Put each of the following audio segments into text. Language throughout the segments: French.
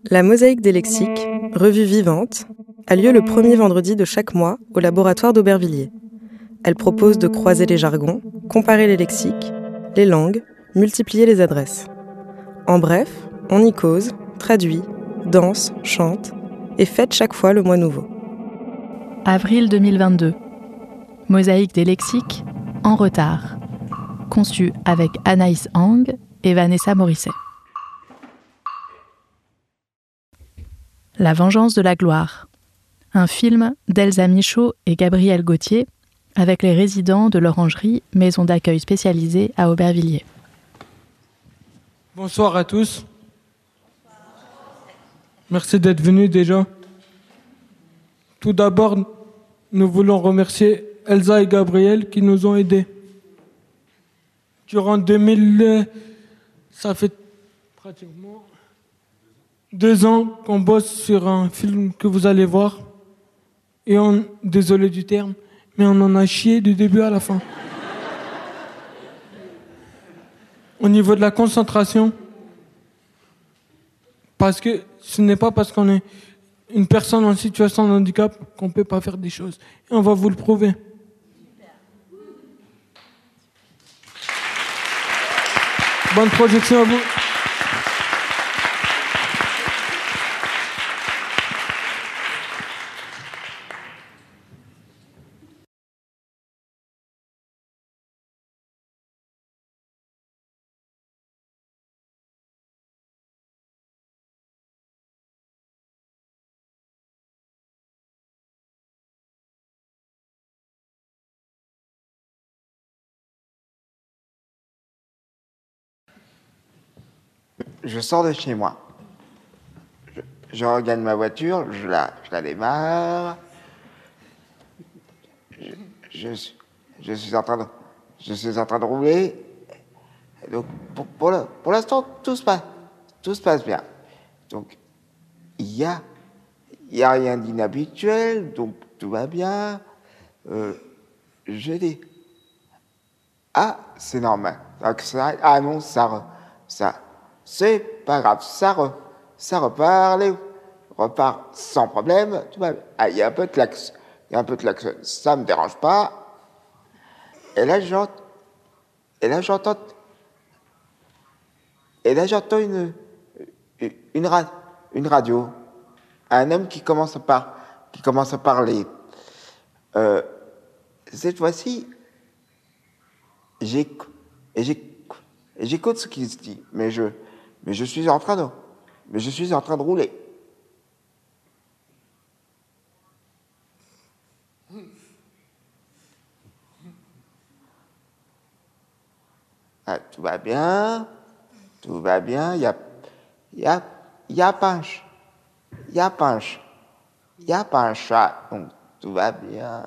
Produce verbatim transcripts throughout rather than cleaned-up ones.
La Mosaïque des lexiques, revue vivante, a lieu le premier vendredi de chaque mois au laboratoire d'Aubervilliers. Elle propose de croiser les jargons, comparer les lexiques, les langues, multiplier les adresses. En bref, on y cause, traduit, danse, chante et fête chaque fois le mois nouveau. Avril deux mille vingt-deux. Mosaïque des lexiques, en retard. Conçu avec Anaïs Hang et Vanessa Morisset. La vengeance de la gloire. Un film d'Elsa Michaud et Gabriel Gauthier avec les résidents de l'Orangerie, maison d'accueil spécialisée à Aubervilliers. Bonsoir à tous. Merci d'être venus déjà. Tout d'abord, nous voulons remercier Elsa et Gabriel qui nous ont aidés. Durant deux mille, ça fait pratiquement deux ans qu'on bosse sur un film que vous allez voir. Et on, désolé du terme, mais on en a chié du début à la fin. Au niveau de la concentration, parce que ce n'est pas parce qu'on est une personne en situation de handicap qu'on ne peut pas faire des choses. Et on va vous le prouver. Bonne projection à vous. Je sors de chez moi. Je, je regagne ma voiture, je la, je la démarre. Je, je, je, suis en train de, je suis en train de rouler. Et donc, pour, pour, le, pour l'instant, tout se passe, tout se passe bien. Donc, il y a, il y a rien d'inhabituel, donc tout va bien. Euh, je dis, ah, c'est normal. Donc, ça, ah non, ça, ça. C'est pas grave, ça, re, ça repart, les, repart sans problème. Ah, il y a un peu de klaxon, il y a un peu de klaxon, ça me dérange pas. Et là, j'entends, et là, j'entends, et là, j'entends une, une, ra, une radio, un homme qui commence à, par, qui commence à parler. Euh, cette fois-ci, j'écoute, et j'écoute, et j'écoute ce qu'il se dit, mais je Mais je suis en train de, mais je suis en train de rouler. Ah, tout va bien, tout va bien. Il y a, il y a, il y a pas un chat, il y a pas un chat, il y a pas un chat, donc tout va bien.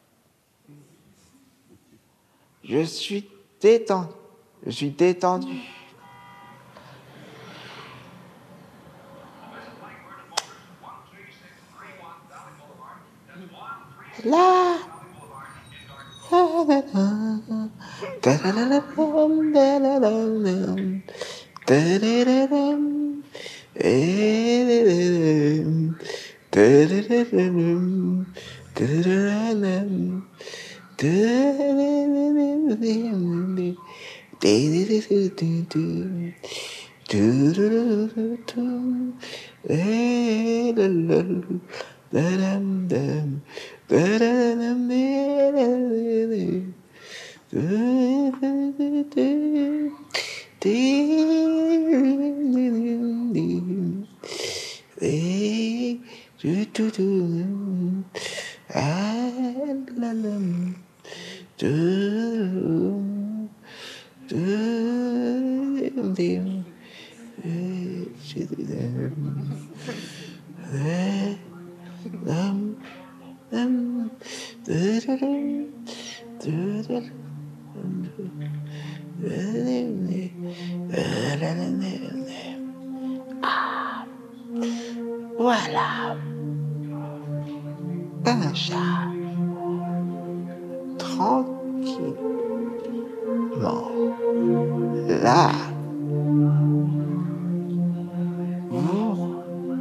Je suis détendu, je suis détendu. Là, ah, voilà un chat tranquillement là. Vous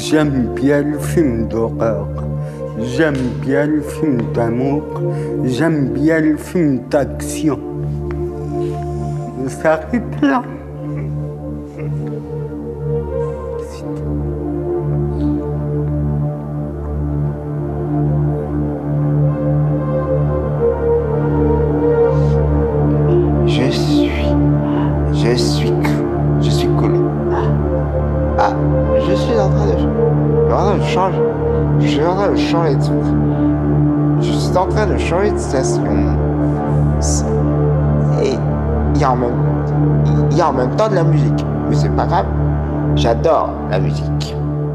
J'aime bien le film d'horreur. J'aime bien le film d'amour. J'aime bien le film d'action. Ça s'arrête là. Je suis, je suis, je suis cool. Ah, je suis en train de, je suis en train de changer, je suis en train de changer de truc. Je suis en train de changer de station. Et il y a en même, il y a en même temps de la musique, mais c'est pas grave. J'adore la musique.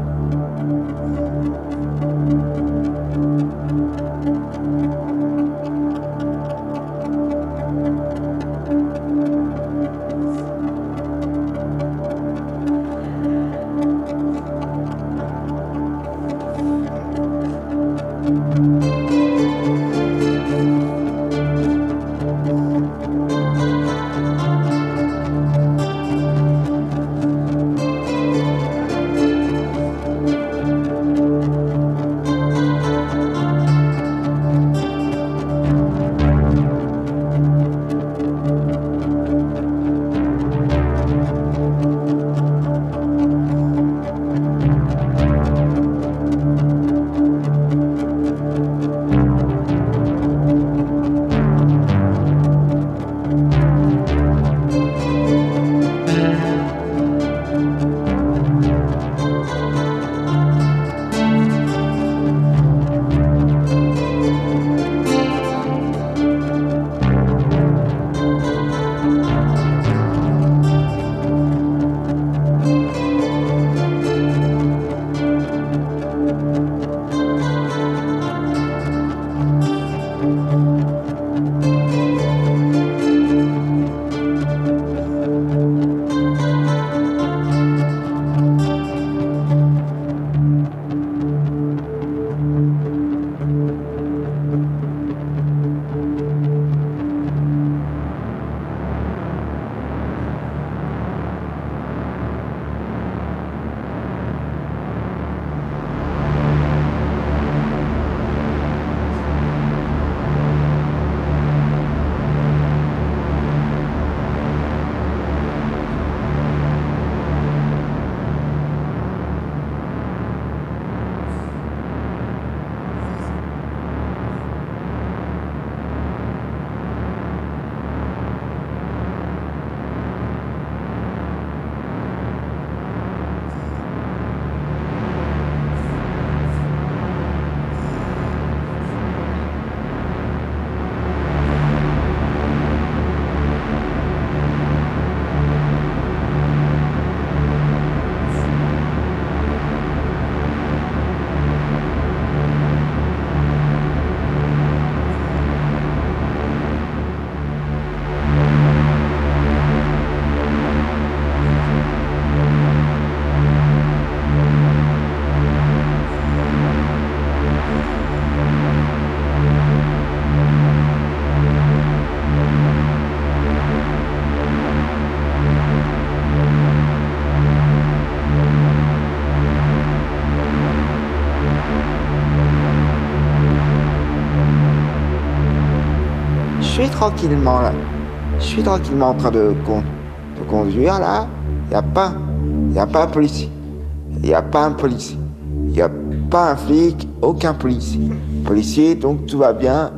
Je suis tranquillement là. Je suis tranquillement en train de, con, de conduire là. Il n'y a pas, il a pas un policier. Il n'y a pas un policier. Il n'y a pas un flic, aucun policier. Policier, donc tout va bien.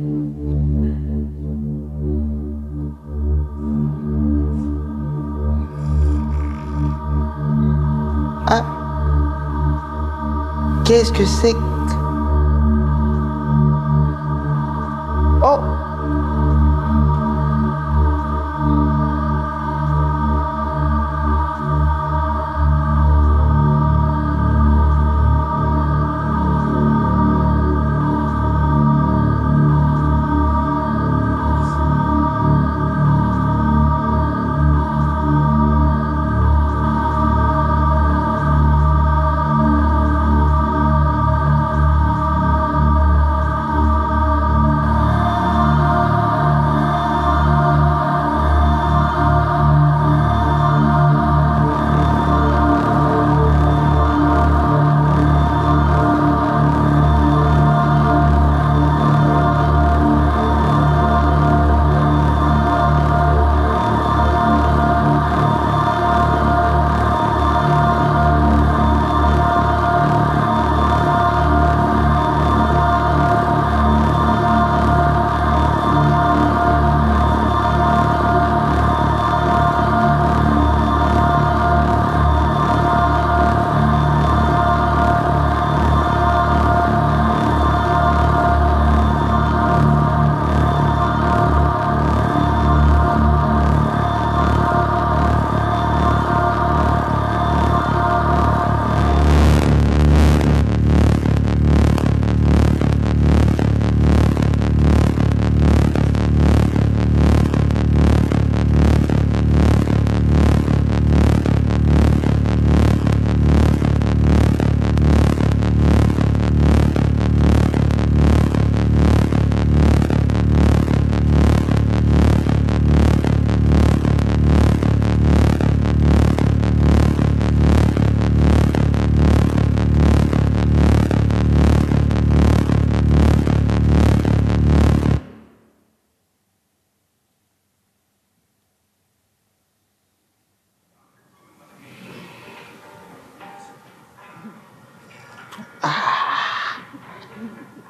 Ah, qu'est-ce que c'est que... Oh!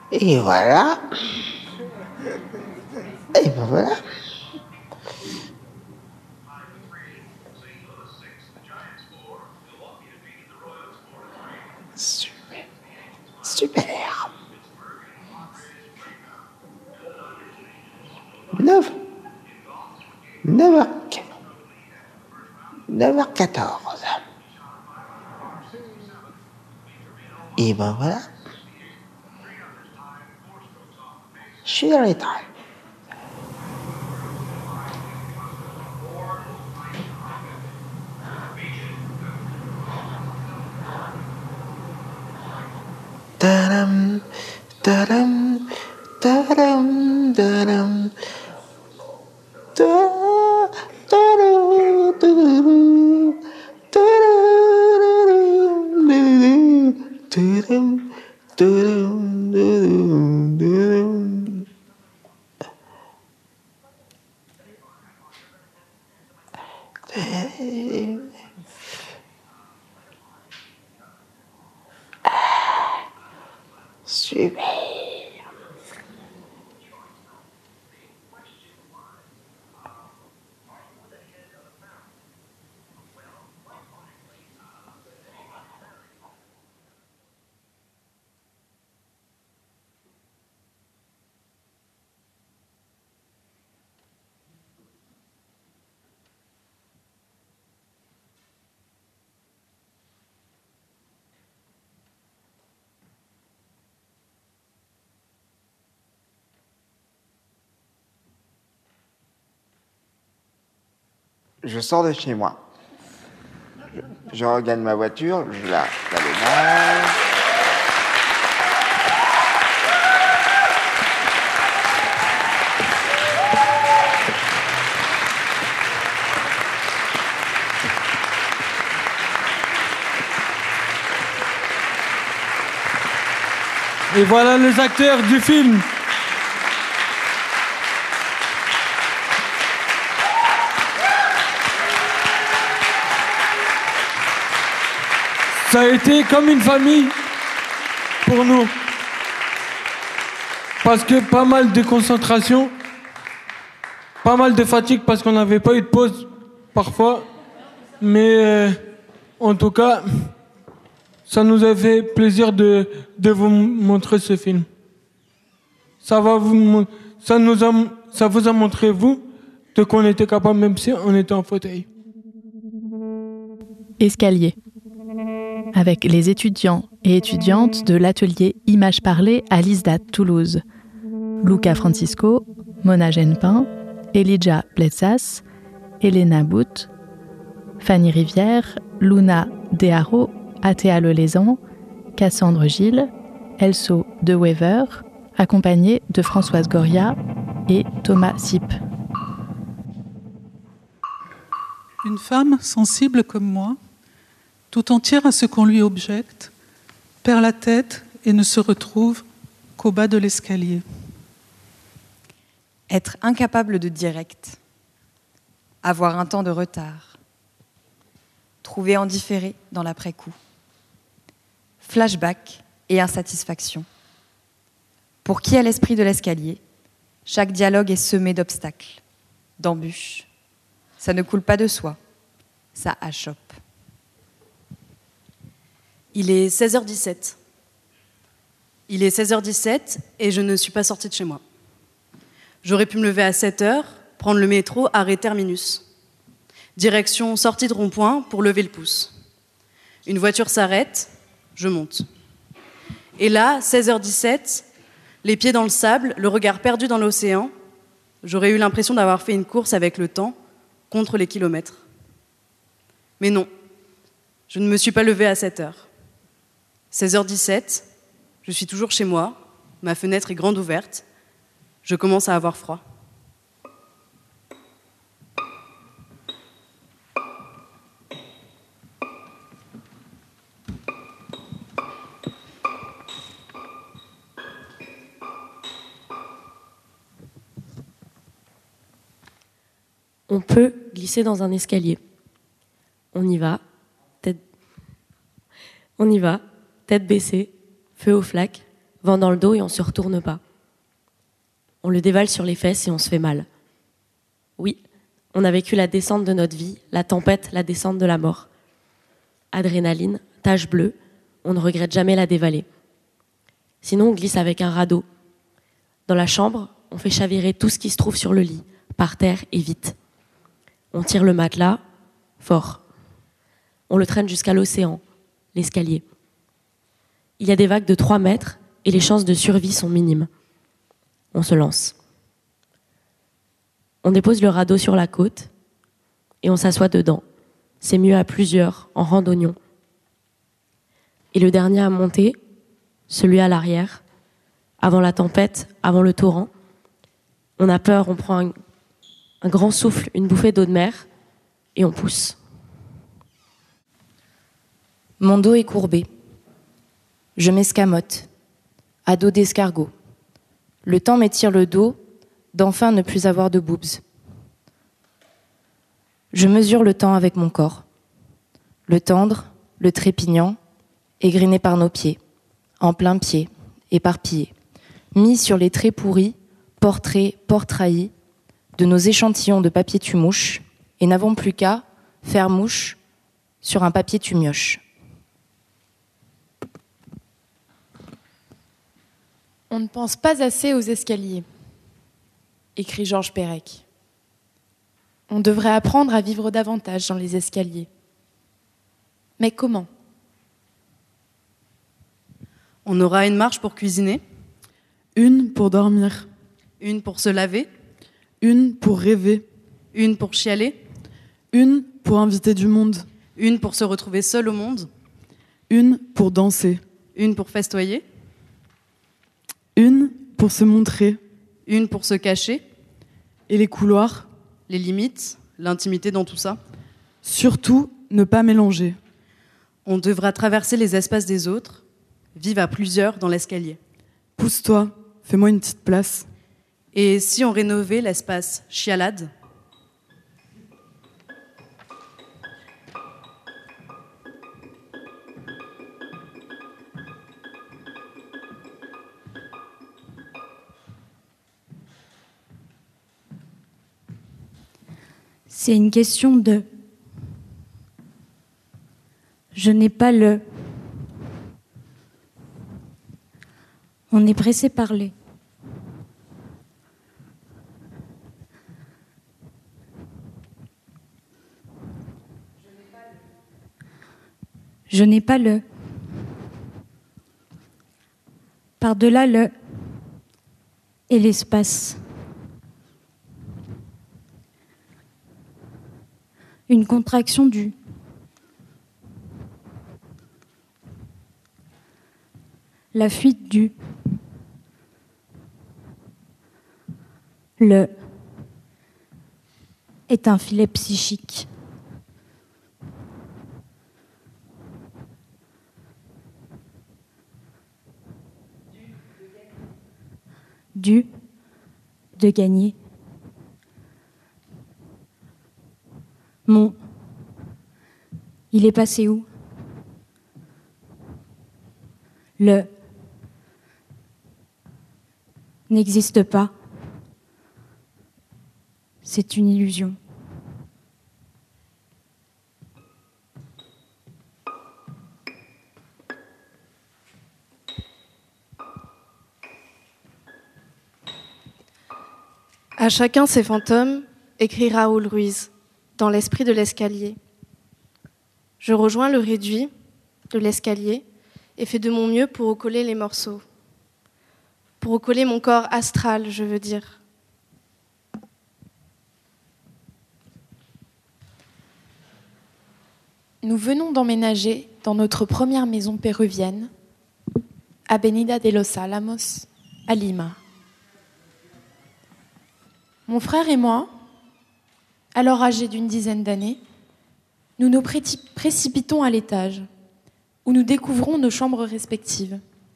Et voilà. Et ben voilà. Super. Super. neuf. neuf heures neuf heures quatorze. Et ben voilà. Je suis dans les temps. Tadam, tadam, tadam, tadam. Super. Je sors de chez moi. Je, je regagne ma voiture, je la, la démarre. Et voilà les acteurs du film. Ça a été comme une famille pour nous. Parce que pas mal de concentration, pas mal de fatigue parce qu'on n'avait pas eu de pause parfois. Mais euh, en tout cas, ça nous a fait plaisir de, de vous montrer ce film. Ça, va vous, ça, nous a, ça vous a montré, vous, de qu'on était capable, même si on était en fauteuil. Escalier. Avec les étudiants et étudiantes de l'atelier Images parlées à l'ISDAT Toulouse. Luca Francisco, Mona Genepin, Elijah Bletsas, Elena Bout, Fanny Rivière, Luna Deharo, Athéa Lelezan, Cassandre Gilles, Elso De Wever, accompagnée de Françoise Goria et Thomas Sipp. Une femme sensible comme moi, tout entière à ce qu'on lui objecte, perd la tête et ne se retrouve qu'au bas de l'escalier. Être incapable de direct, avoir un temps de retard, trouver en différé dans l'après-coup, flashback et insatisfaction. Pour qui a l'esprit de l'escalier, chaque dialogue est semé d'obstacles, d'embûches. Ça ne coule pas de soi, ça achoppe. Il est seize heures dix-sept. Il est seize heures dix-sept et je ne suis pas sortie de chez moi. J'aurais pu me lever à sept heures, prendre le métro, arrêt terminus. Direction sortie de rond-point pour lever le pouce. Une voiture s'arrête, je monte. Et là, seize heures dix-sept, les pieds dans le sable, le regard perdu dans l'océan, j'aurais eu l'impression d'avoir fait une course avec le temps, contre les kilomètres. Mais non, je ne me suis pas levée à sept heures. seize heures dix-sept, je suis toujours chez moi, ma fenêtre est grande ouverte, je commence à avoir froid. On peut glisser dans un escalier. On y va, tête... On y va, tête baissée, feu aux flaques, vent dans le dos et on ne se retourne pas. On le dévale sur les fesses et on se fait mal. Oui, on a vécu la descente de notre vie, la tempête, la descente de la mort. Adrénaline, tache bleue, on ne regrette jamais la dévaler. Sinon, on glisse avec un radeau. Dans la chambre, on fait chavirer tout ce qui se trouve sur le lit, par terre et vite. On tire le matelas, fort. On le traîne jusqu'à l'océan, l'escalier. Il y a des vagues de trois mètres et les chances de survie sont minimes. On se lance. On dépose le radeau sur la côte et on s'assoit dedans. C'est mieux à plusieurs, en randonnion. Et le dernier à monter, celui à l'arrière, avant la tempête, avant le torrent, on a peur, on prend un, un grand souffle, une bouffée d'eau de mer et on pousse. Mon dos est courbé. Je m'escamote, à dos d'escargot. Le temps m'étire le dos, d'enfin ne plus avoir de boobs. Je mesure le temps avec mon corps. Le tendre, le trépignant, égrené par nos pieds, en plein pied, éparpillé, mis sur les traits pourris, portraits, ports trahis, de nos échantillons de papier tu-mouche, et n'avons plus qu'à faire mouche sur un papier tu-mioche. On ne pense pas assez aux escaliers, écrit Georges Perec. On devrait apprendre à vivre davantage dans les escaliers. Mais comment ? On aura une marche pour cuisiner. Une pour dormir. Une pour se laver. Une pour rêver. Une pour chialer. Une pour inviter du monde. Une pour se retrouver seul au monde. Une pour danser. Une pour festoyer. Une pour se montrer. Une pour se cacher. Et les couloirs. Les limites, l'intimité dans tout ça. Surtout, ne pas mélanger. On devra traverser les espaces des autres, vivre à plusieurs dans l'escalier. Pousse-toi, fais-moi une petite place. Et si on rénovait l'espace chialade ? C'est une question de... Je n'ai pas le... On est pressé par les... Je n'ai pas le... Par-delà le... Et l'espace. Une contraction du... La fuite du... Le... est un filet psychique. Du... de gagner. Mon... Il est passé où ? Le... n'existe pas. C'est une illusion. À chacun ses fantômes, écrit Raoul Ruiz, dans l'esprit de l'escalier. Je rejoins le réduit de l'escalier et fais de mon mieux pour recoller les morceaux. Pour recoller mon corps astral, je veux dire. Nous venons d'emménager dans notre première maison péruvienne, Avenida de los Álamos, à Lima. Mon frère et moi, alors âgés d'une dizaine d'années, nous nous précipitons à l'étage, où nous découvrons nos chambres respectives.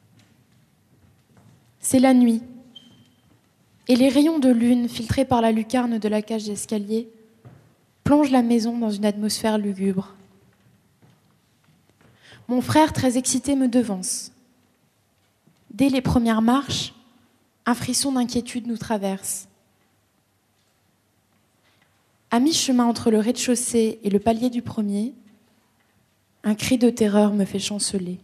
C'est la nuit, et les rayons de lune filtrés par la lucarne de la cage d'escalier plongent la maison dans une atmosphère lugubre. Mon frère, très excité, me devance. Dès les premières marches, un frisson d'inquiétude nous traverse. À mi-chemin entre le rez-de-chaussée et le palier du premier, un cri de terreur me fait chanceler.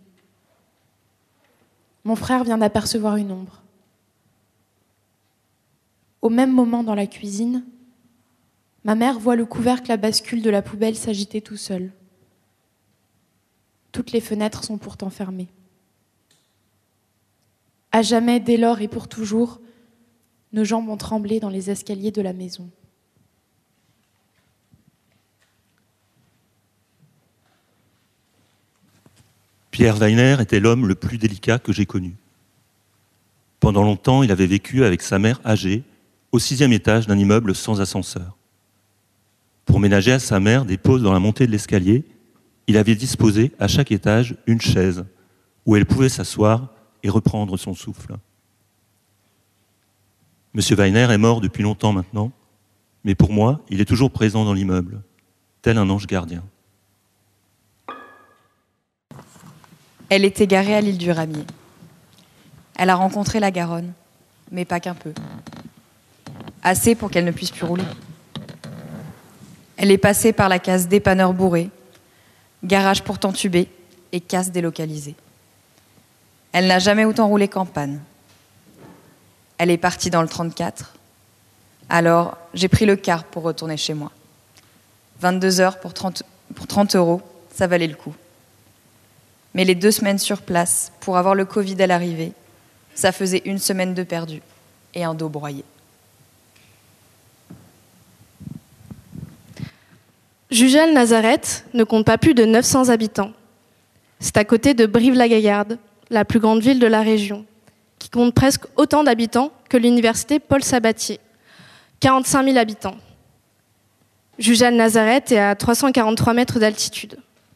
Mon frère vient d'apercevoir une ombre. Au même moment, dans la cuisine, ma mère voit le couvercle à bascule de la poubelle s'agiter tout seul. Toutes les fenêtres sont pourtant fermées. À jamais, dès lors et pour toujours, nos jambes ont tremblé dans les escaliers de la maison. Pierre Weiner était l'homme le plus délicat que j'ai connu. Pendant longtemps, il avait vécu avec sa mère âgée au sixième étage d'un immeuble sans ascenseur. Pour ménager à sa mère des pauses dans la montée de l'escalier, il avait disposé à chaque étage une chaise où elle pouvait s'asseoir et reprendre son souffle. Monsieur Weiner est mort depuis longtemps maintenant, mais pour moi, il est toujours présent dans l'immeuble, tel un ange gardien. Elle est égarée à l'île du Ramier. Elle a rencontré la Garonne, mais pas qu'un peu. Assez pour qu'elle ne puisse plus rouler. Elle est passée par la case dépanneur bourré, garage pourtant tubé et casse délocalisée. Elle n'a jamais autant roulé qu'en panne. Elle est partie dans le trente-quatre. Alors, j'ai pris le car pour retourner chez moi. vingt-deux heures pour trente, pour trente euros, ça valait le coup. Mais les deux semaines sur place, pour avoir le Covid à l'arrivée, ça faisait une semaine de perdu et un dos broyé. Jujal-Nazareth ne compte pas plus de neuf cents habitants. C'est à côté de Brive-la-Gaillarde, la plus grande ville de la région, qui compte presque autant d'habitants que l'université Paul Sabatier, quarante-cinq mille habitants. Jujal-Nazareth est à trois cent quarante-trois mètres d'altitude.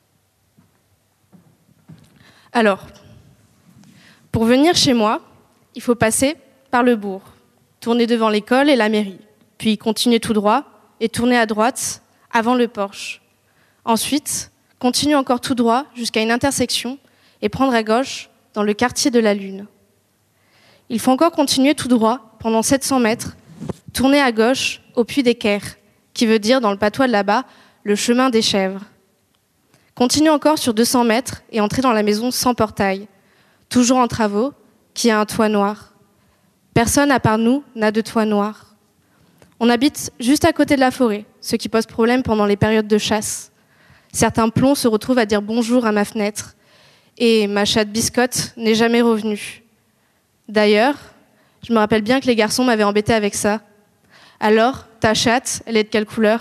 Alors, pour venir chez moi, il faut passer par le bourg, tourner devant l'école et la mairie, puis continuer tout droit et tourner à droite avant le Porche. Ensuite, continuer encore tout droit jusqu'à une intersection et prendre à gauche dans le quartier de la Lune. Il faut encore continuer tout droit pendant sept cents mètres, tourner à gauche au Puy des Caires, qui veut dire dans le patois de là-bas, le chemin des chèvres. Continuer encore sur deux cents mètres et entrer dans la maison sans portail, toujours en travaux, qui a un toit noir. Personne à part nous n'a de toit noir. On habite juste à côté de la forêt, ce qui pose problème pendant les périodes de chasse. Certains plombs se retrouvent à dire bonjour à ma fenêtre, et ma chatte Biscotte n'est jamais revenue. D'ailleurs, je me rappelle bien que les garçons m'avaient embêtée avec ça. Alors, ta chatte, elle est de quelle couleur ?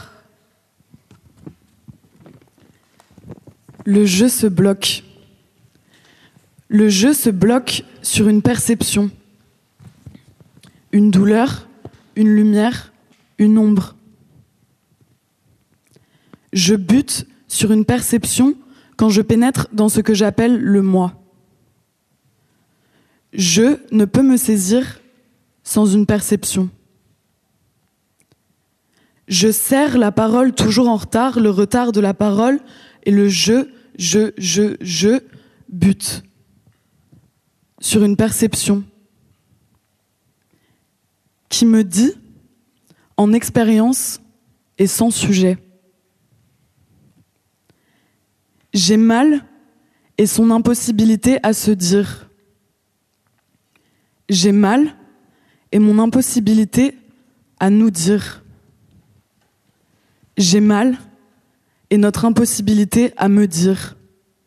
Le jeu se bloque. Le jeu se bloque sur une perception. Une douleur, une lumière, une ombre. Je bute sur une perception quand je pénètre dans ce que j'appelle le moi. Je ne peux me saisir sans une perception. Je serre la parole toujours en retard, le retard de la parole et le je, je, je, je bute sur une perception qui me dit, en expérience et sans sujet, j'ai mal et son impossibilité à se dire. J'ai mal et mon impossibilité à nous dire. J'ai mal et notre impossibilité à me dire.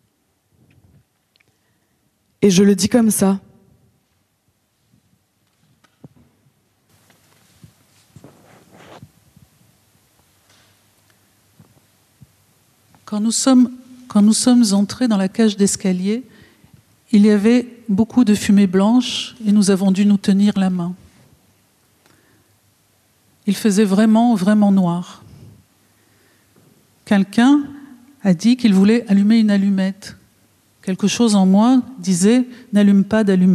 Et je le dis comme ça. Quand nous sommes, quand nous sommes entrés dans la cage d'escalier, il y avait beaucoup de fumée blanche et nous avons dû nous tenir la main. Il faisait vraiment, vraiment noir. Quelqu'un a dit qu'il voulait allumer une allumette. Quelque chose en moi disait « n'allume pas d'allumette ».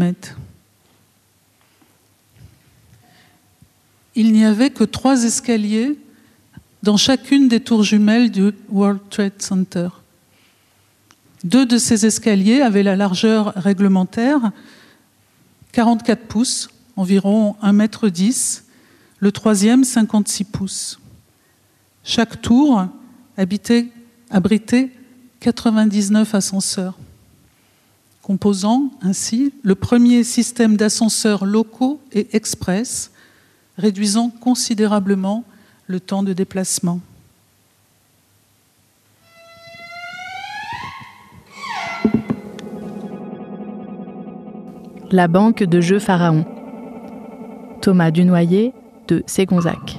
Il n'y avait que trois escaliers dans chacune des tours jumelles du World Trade Center. Deux de ces escaliers avaient la largeur réglementaire quarante-quatre pouces, environ un mètre dix, le troisième cinquante-six pouces. Chaque tour habitait, abritait quatre-vingt-dix-neuf ascenseurs, composant ainsi le premier système d'ascenseurs locaux et express, réduisant considérablement le temps de déplacement. La banque de jeux Pharaon. Thomas Dunoyer de Ségonzac.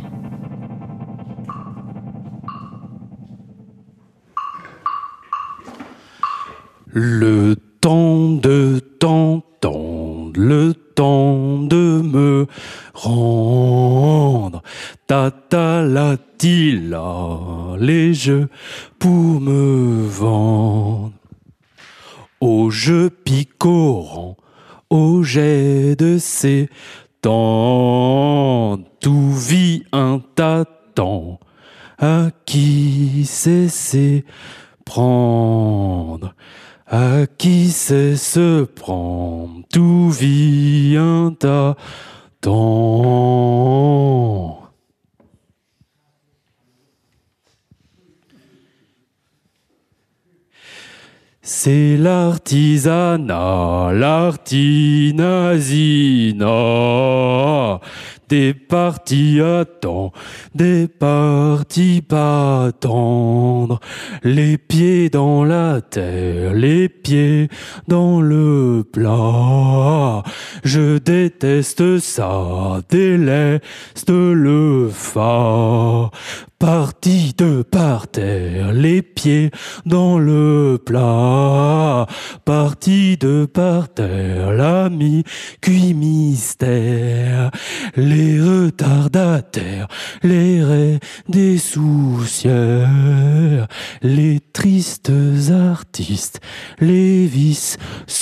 Le temps de t'entendre, le temps de me rendre, tata la tila, les jeux pour me vendre. Aux jeux picorants, au jet de ces temps, tout vit un tâtant, à qui cesser prendre. À qui sait se prendre, tout vit un tas temps. C'est l'artisanat, l'artinasina, des partis à temps, des partis pas attendre, les pieds dans la terre, les pieds dans le plat. Je déteste ça, déleste le fa. Parti de par terre, les pieds dans le plat. Parti de par terre, l'ami cuit mystère. Les retardataires, les raies des soucières. Les tristes artistes, les vices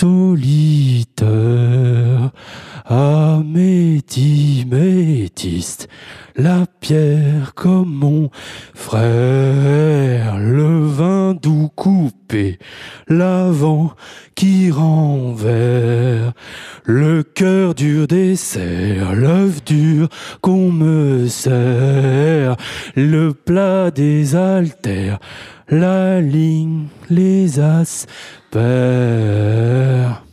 solitaires. Amétis, métiste, la pierre comme mon frère, le vin doux coupé, l'avant qui renverse, le cœur dur dessert, l'œuf dur qu'on me sert, le plat des altères, la ligne, les asperges.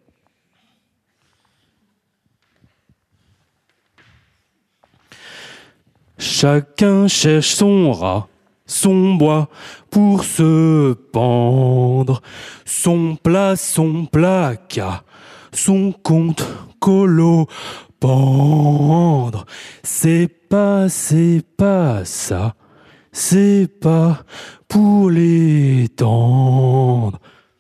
Chacun cherche son rat, son bois pour se pendre, son plat, son placard, son compte colo pendre. C'est pas, c'est pas ça, c'est pas pour les tendre.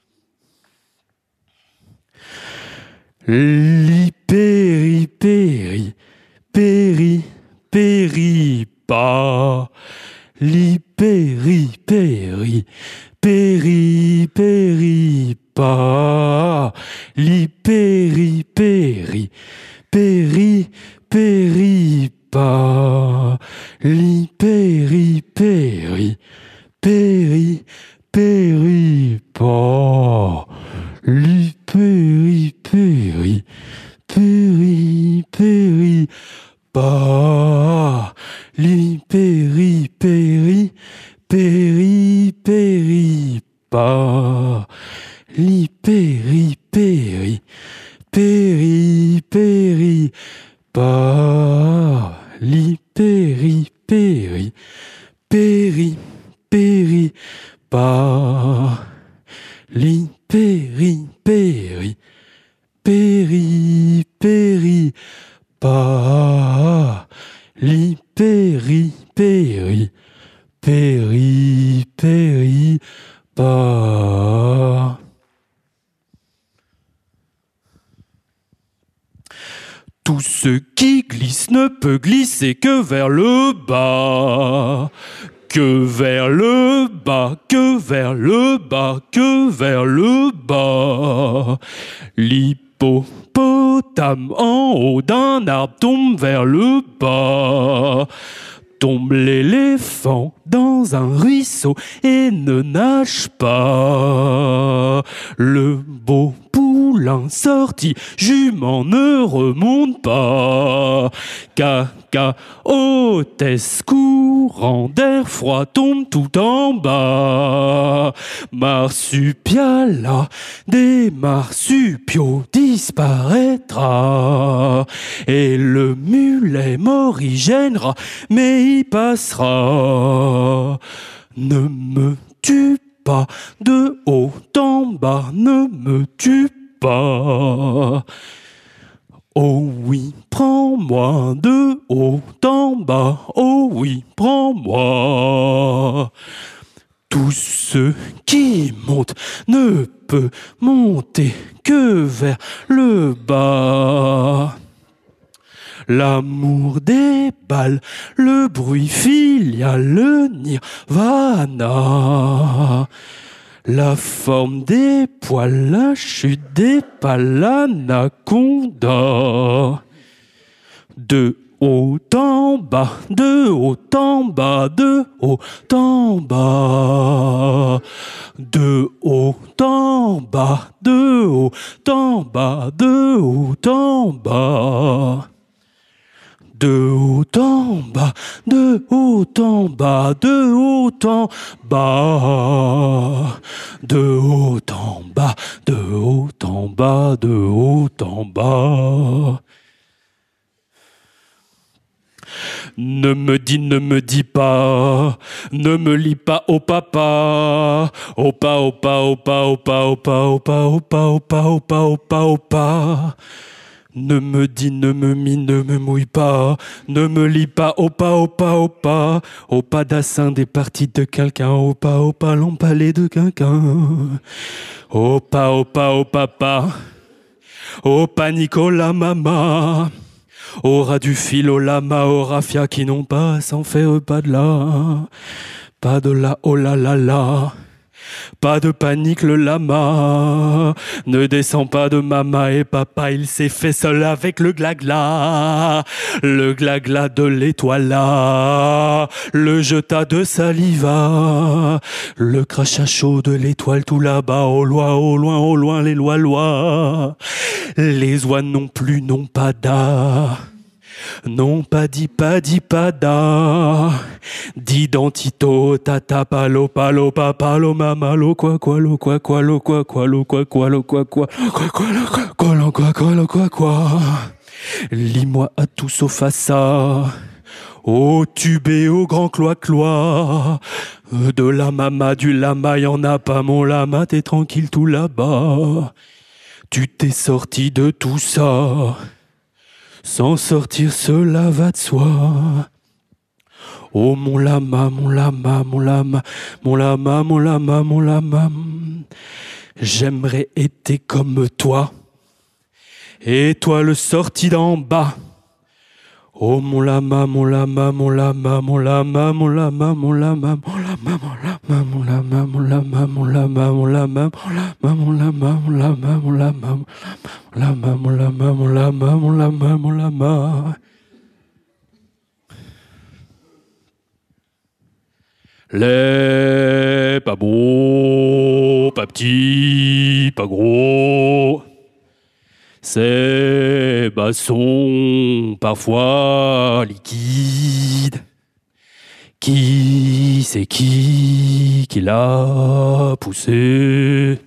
L'hypéri, péri, péri, péri pas, l'hypéri, péri, péri, péri pas, l'hypéri, péri, péri, péri pas, l'hypéri, péri, péri, péri pas, l'hypéri, péri, péri, péri pas, l'hypéri, péri, péri, péri pas, l'hypéri, péri, péri, péri pas, l'hypéri, péri, péri, péri pas, l'hypéri, péri, péri, péri pas, l'hypéri, péri, péri, péri pas. Tout ce qui glisse ne peut glisser que vers le bas, que vers le bas, que vers le bas, que vers le bas. L'hippopotame en haut d'un arbre tombe vers le bas. Tombe l'éléphant, dans un ruisseau et ne nage pas. Le beau poulain sorti, jument ne remonte pas. Caca, hôtesse courant d'air froid tombe tout en bas. Marsupiala, des marsupiaux disparaîtra. Et le mulet morigènera, mais il passera. Ne me tue pas de haut en bas, ne me tue pas. Oh oui, prends-moi de haut en bas, oh oui, prends-moi. Tout ce qui monte ne peut monter que vers le bas. L'amour des balles, le bruit filial, le nirvana. La forme des poils, la chute des pales, l'anaconda. De haut en bas, de haut en bas, de haut en bas. De haut en bas, de haut en bas, de haut en bas. De haut en bas, de haut en bas, de haut en bas. De haut en bas, de haut en bas, de haut en bas. Ne me dis, ne me dis pas, ne me lis pas au papa. Opa, opa, opa, opa, opa, opa, opa, opa, opa, opa, opa. Ne me dis, ne me mis, ne me mouille pas, ne me lis pas, opa, opa, opa, opa d'assin des parties de quelqu'un, opa, opa, l'empalé de quelqu'un. Opa, opa, oh papa, opa Nicolas mama, aura du fil au lama, au raffia qui n'ont pas s'en faire pas de là, pas de là, oh là là là. Pas de panique, le lama ne descend pas de mama et papa, il s'est fait seul avec le glagla, le glagla de l'étoile là, le jeta de saliva, le crachat chaud de l'étoile tout là-bas, au loin, au loin, au loin, les lois, lois, les oies non plus n'ont pas d'A. Non pas di pas di pas da, d'identito tata palo palo papalo mamalo quoi quoi lo quoi quoi lo quoi quoi lo quoi quoi lo quoi quoi quoi quoi lo quoi quoi lo quoi quoi lo quoi quoi. Lis-moi à tout sauf à ça. Au tube et au grand clois-clois, de la mama du lama, y'en a pas mon lama, t'es tranquille tout là-bas. Tu t'es sorti de tout ça. Sans sortir, cela va de soi. Oh mon lama, mon lama, mon lama, mon lama, mon lama, mon lama. J'aimerais être comme toi. Et toi le sorti d'en bas. Oh mon lama, mon lama, mon lama, mon lama, mon lama, mon lama, mon lama, mon lama, mon lama, mon lama, mon lama, mon lama, mon lama, mon lama, mon lama, mon lama, mon lama, mon lama, mon lama, mon lama. Les pas beau, pas petit, pas gros. Ces bas sont parfois liquides. Qui c'est qui qui l'a poussé?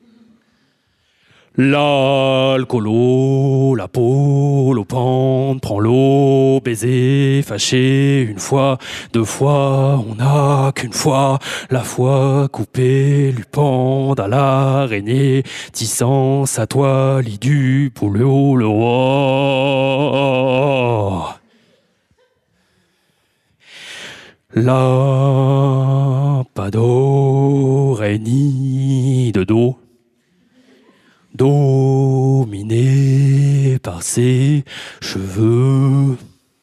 L'alcoolo, la peau, l'eau pente, prend l'eau, baiser, fâché, une fois, deux fois, on n'a qu'une fois, la foi coupée, lui pendre à l'araignée, tissant sa toile, du pour le haut, le roi. Là, pas d'oreille ni de dos. Dominé par ses cheveux,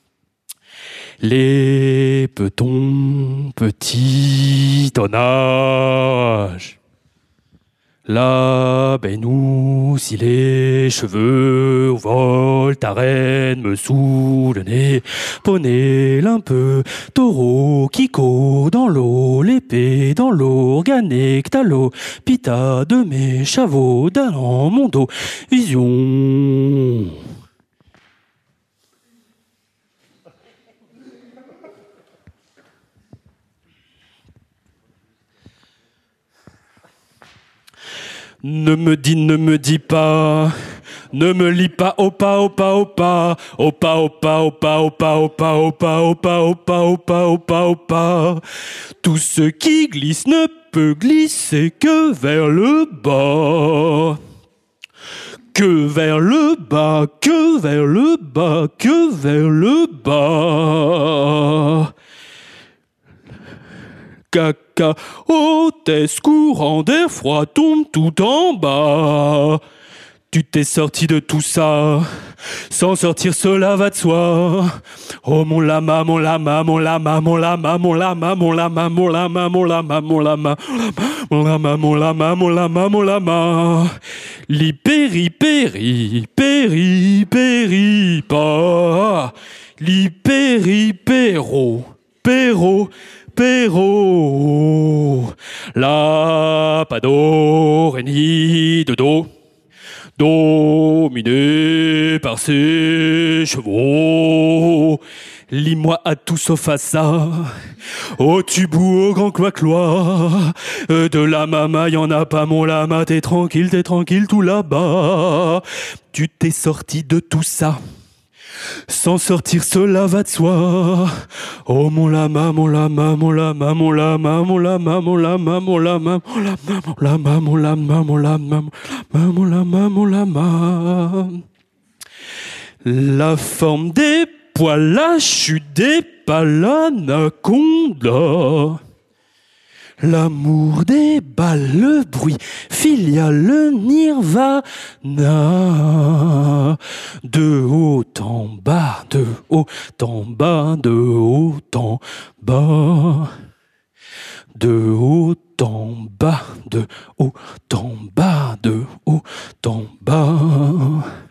les petons petits tonnages, La nous si les cheveux au vol, ta reine me sous le nez, poney un peu, taureau, kiko, dans l'eau, l'épée, dans l'eau, organique, talo, pita de mes chavots, dans mon dos, vision. Ne me dis, ne me dis pas, ne me lis pas, opa, opa, opa, opa, opa, opa, opa, opa, opa, opa, opa, opa, opa, opa. Tout ce qui glisse ne peut glisser que vers le bas. Que vers le bas, que vers le bas, que vers le bas. Caca, hôtesse, courant d'air froid tombe tout en bas. Tu t'es sorti de tout ça, sans sortir cela va de soi. Oh mon lama, mon lama, mon lama, mon lama, mon lama, mon lama, mon lama, mon lama, mon lama, mon lama, mon lama, mon lama, mon lama. Li péri, péri, péri, péri, pas. Li péri, péro, péro. Péro, la pas do, ré, ni, de do, dominé par ses chevaux. Lis-moi à tout sauf à ça, au tubou, au grand clois-clois. De la mama, y'en a pas mon lama, t'es tranquille, t'es tranquille tout là-bas. Tu t'es sorti de tout ça. Sans sortir cela va de soi. Oh mon lama, mon lama, mon lama, mon lama, mon lama, mon lama, mon lama, mon lama, mon lama, mon lama, mon lama, mon lama. La forme des poils, la chute des palanacondas. L'amour des balles, le bruit filial, le nirvana. De haut en bas, de haut en bas, de haut en bas. De haut en bas, de haut en bas, de haut en bas.